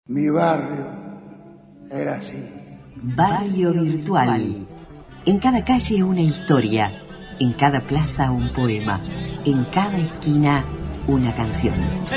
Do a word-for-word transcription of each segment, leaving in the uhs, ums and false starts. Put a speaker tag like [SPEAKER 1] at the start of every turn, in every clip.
[SPEAKER 1] Mi barrio era así.
[SPEAKER 2] Barrio virtual. En cada calle una historia, en cada plaza un poema, en cada esquina una canción.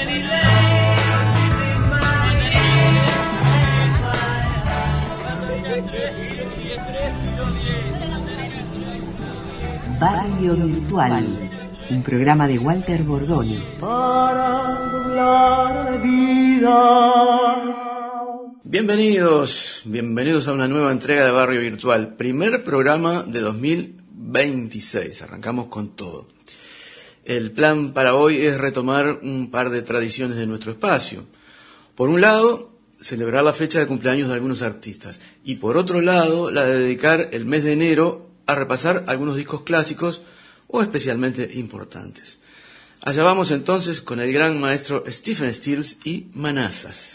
[SPEAKER 2] Barrio virtual, un programa de Walter Bordoni.
[SPEAKER 3] Para doblar la vida.
[SPEAKER 4] Bienvenidos, bienvenidos a una nueva entrega de Barrio Virtual, primer programa de dos mil veintiséis, arrancamos con todo. El plan para hoy es retomar un par de tradiciones de nuestro espacio. Por un lado, celebrar la fecha de cumpleaños de algunos artistas, y por otro lado, la de dedicar el mes de enero a repasar algunos discos clásicos o especialmente importantes. Allá vamos entonces con el gran maestro Stephen Stills y Manassas.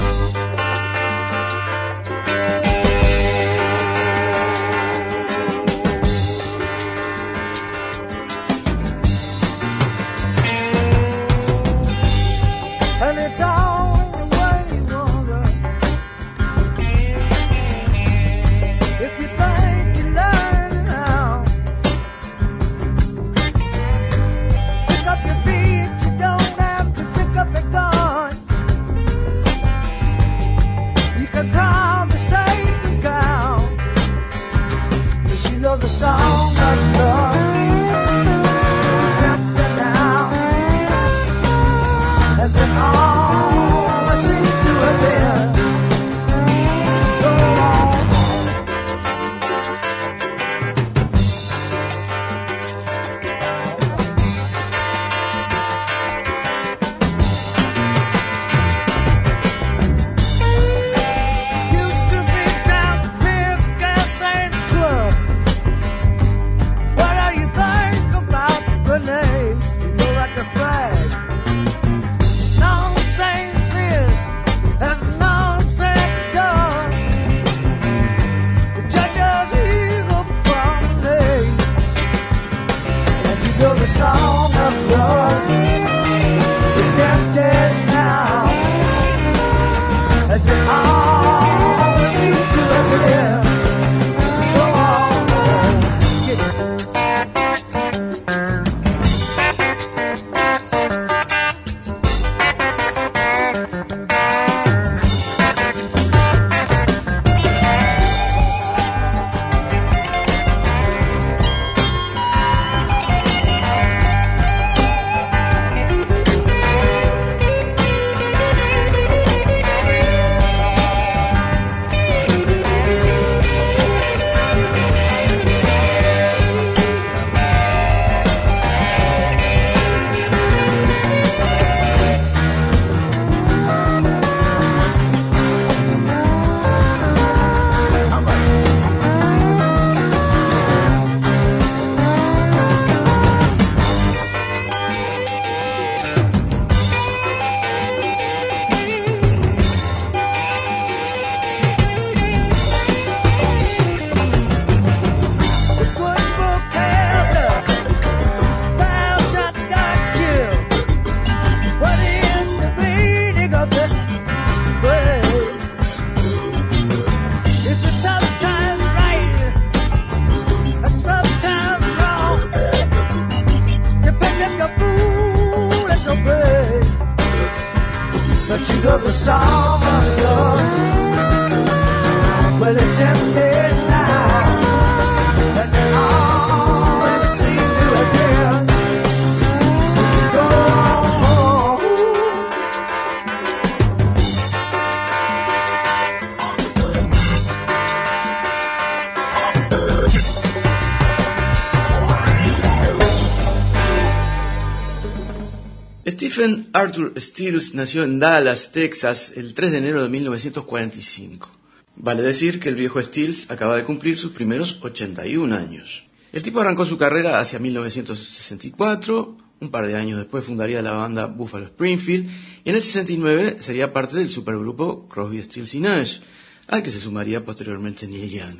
[SPEAKER 4] Stephen Arthur Stills nació en Dallas, Texas, el tres de enero de mil novecientos cuarenta y cinco. Vale decir que el viejo Stills acaba de cumplir sus primeros ochenta y un años. El tipo arrancó su carrera hacia mil novecientos sesenta y cuatro, un par de años después fundaría la banda Buffalo Springfield, y en el sesenta y nueve sería parte del supergrupo Crosby, Stills y Nash, al que se sumaría posteriormente Neil Young.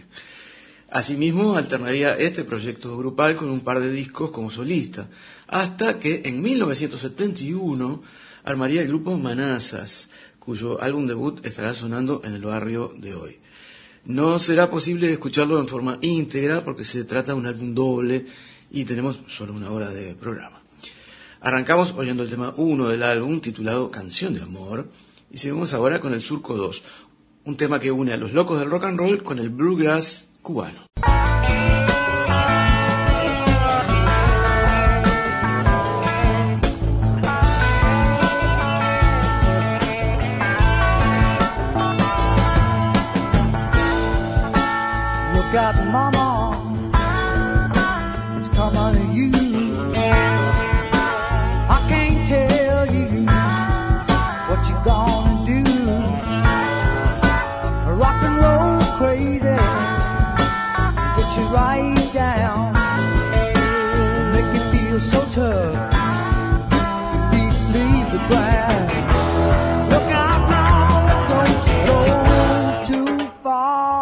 [SPEAKER 4] Asimismo, alternaría este proyecto grupal con un par de discos como solista, hasta que en mil novecientos setenta y uno armaría el grupo Manassas, cuyo álbum debut estará sonando en el barrio de hoy. No será posible escucharlo en forma íntegra porque se trata de un álbum doble y tenemos solo una hora de programa. Arrancamos oyendo el tema uno del álbum titulado Canción de Amor y seguimos ahora con el Surco dos, un tema que une a los locos del rock and roll con el bluegrass cubano.
[SPEAKER 3] Got mama, it's come on you. I can't tell you what you gonna do. Rock and roll crazy, get you right down, make you feel so tough, feet leave the ground. Look out now, don't you go too far.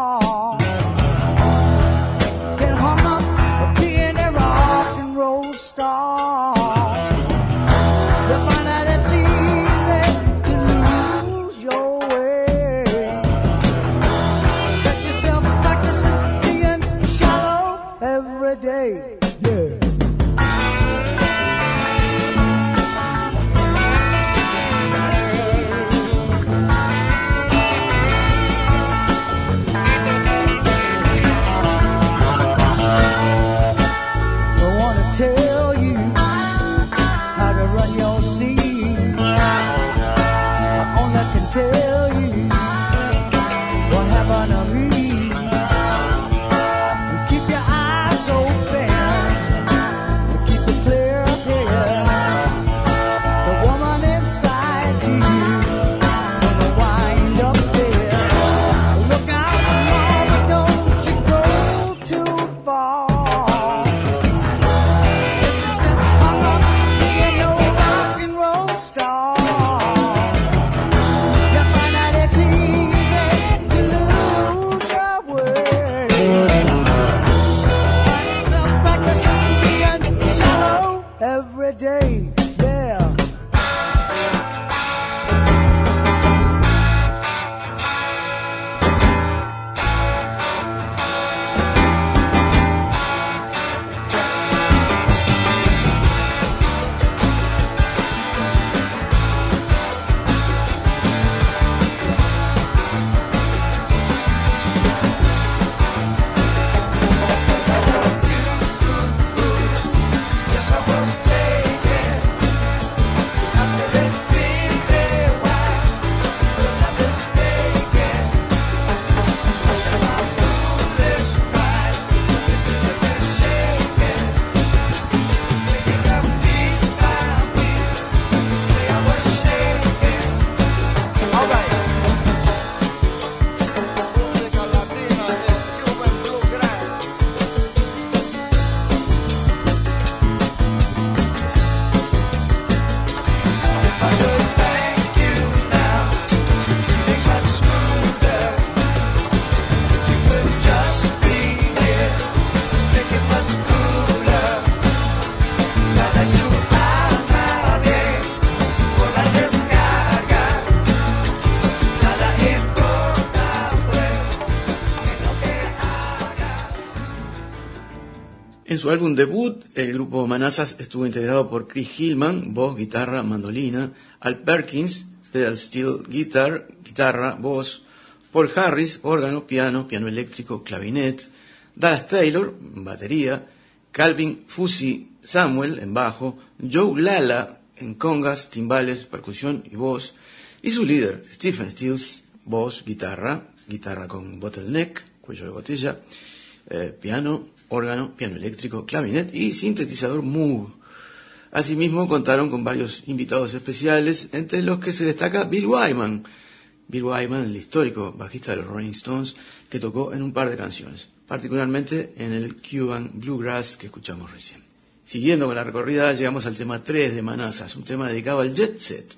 [SPEAKER 4] En su álbum debut, el grupo Manassas estuvo integrado por Chris Hillman, voz, guitarra, mandolina, Al Perkins, pedal steel guitar, guitarra, voz, Paul Harris, órgano, piano, piano eléctrico, clavinet, Dallas Taylor, batería, Calvin Fusi Samuel en bajo, Joe Lala en congas, timbales, percusión y voz, y su líder, Stephen Stills, voz, guitarra, guitarra con bottleneck, cuello de botella, eh, piano, órgano, piano eléctrico, clavinet y sintetizador Moog. Asimismo contaron con varios invitados especiales, entre los que se destaca Bill Wyman. Bill Wyman, el histórico bajista de los Rolling Stones, que tocó en un par de canciones, particularmente en el Cuban Bluegrass que escuchamos recién. Siguiendo con la recorrida, llegamos al tema tres de Manassas, un tema dedicado al jet set.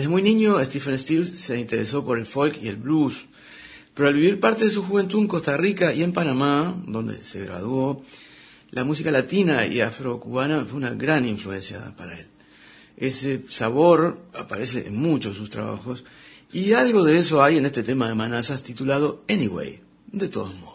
[SPEAKER 4] muy niño, Stephen Stills se interesó por el folk y el blues, pero al vivir parte de su juventud en Costa Rica y en Panamá, donde se graduó, la música latina y afrocubana fue una gran influencia para él. Ese sabor aparece en muchos de sus trabajos, y algo de eso hay en este tema de Manassas titulado Anyway, de todos modos.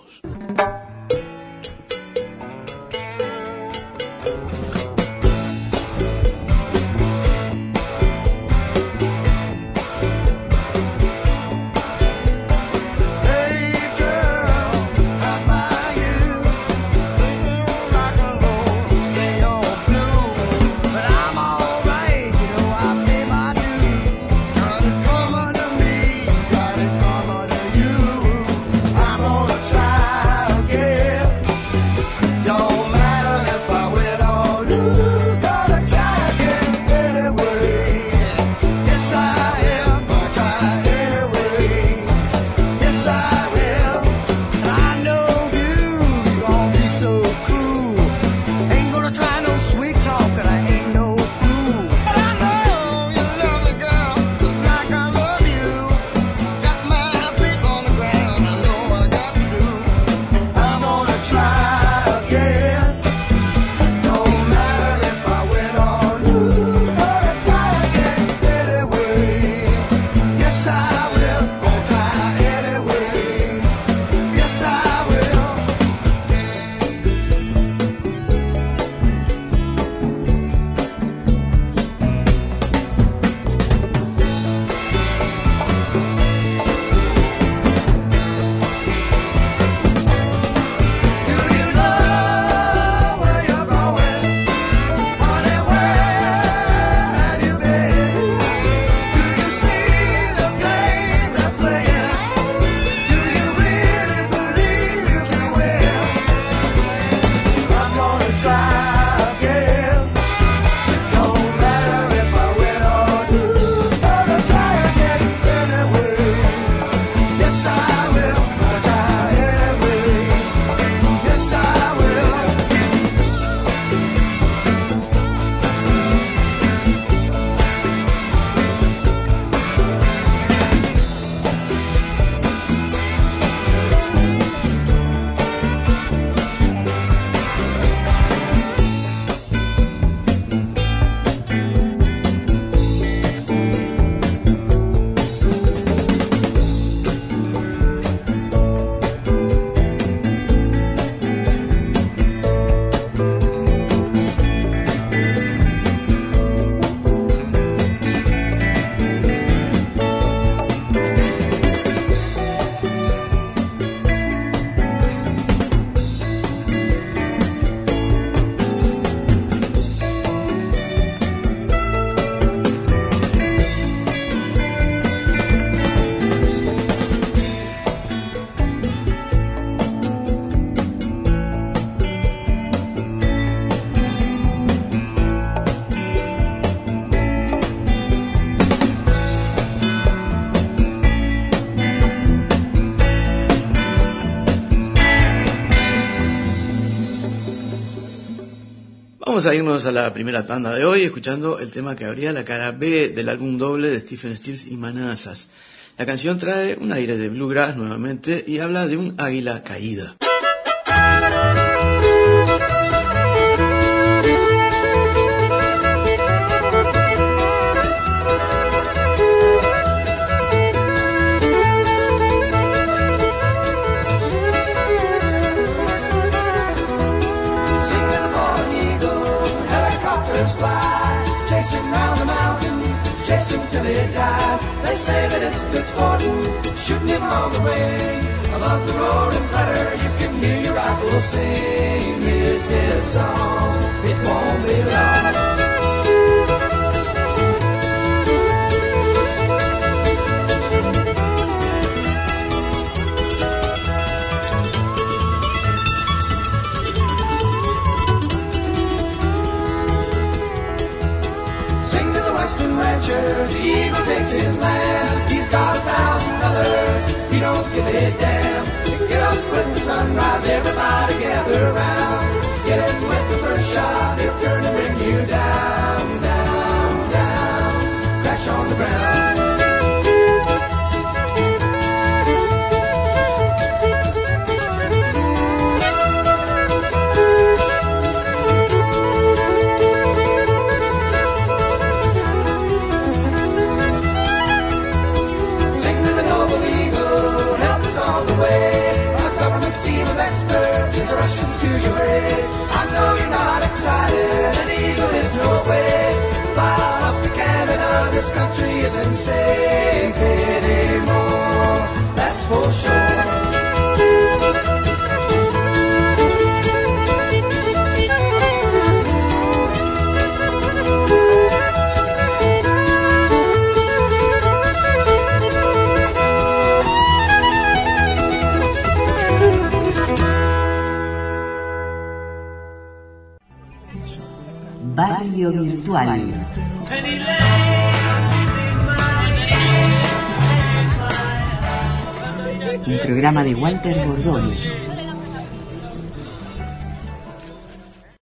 [SPEAKER 4] Vamos a irnos a la primera tanda de hoy escuchando el tema que abría la cara B del álbum doble de Stephen Stills y Manassas. La canción trae un aire de bluegrass nuevamente y habla de un águila caída.
[SPEAKER 3] They say that it's good sporting, shooting him all the way. Above the roaring thunder, you can hear your rifle sing. Here's his song, it won't be long. Rancher, the eagle takes his land. He's got a thousand others, he don't give a damn. Get up with the sunrise, everybody gather around. Get it with the first shot, he'll turn and bring you down, down, down. Crash on the ground. this country isn't safe anymore, that's for sure.
[SPEAKER 2] Barrio Virtual. Un programa de Walter Bordoni.